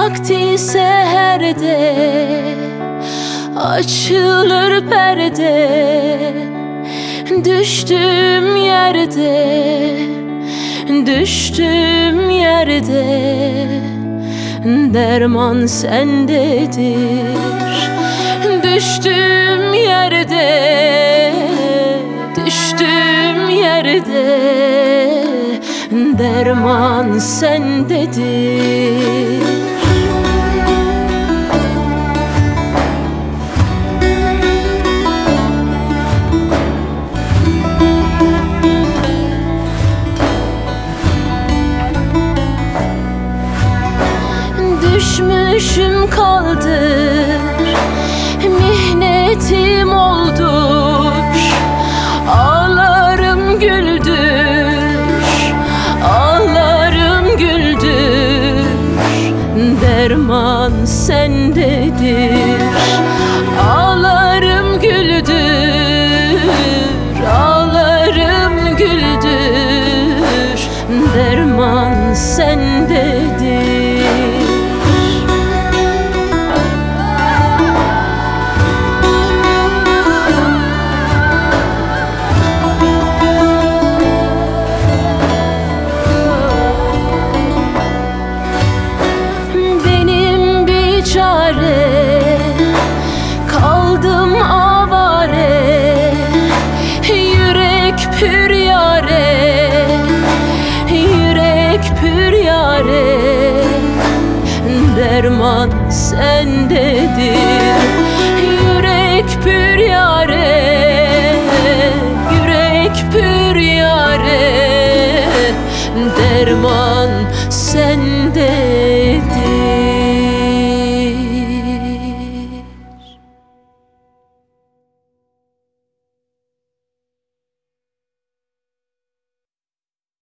vakti seherde açılır perde. Düştüğüm yerde derman sendedir. Düştüğüm yerde derman sendedir. Düşmüşüm kaldır, mihnetim oldur. Ağlarım güldür, derman sendedir. Ağlarım güldür, derman sendedir. Kaldım avare, yürek pür yare, derman sendedir. Yürek pür yare,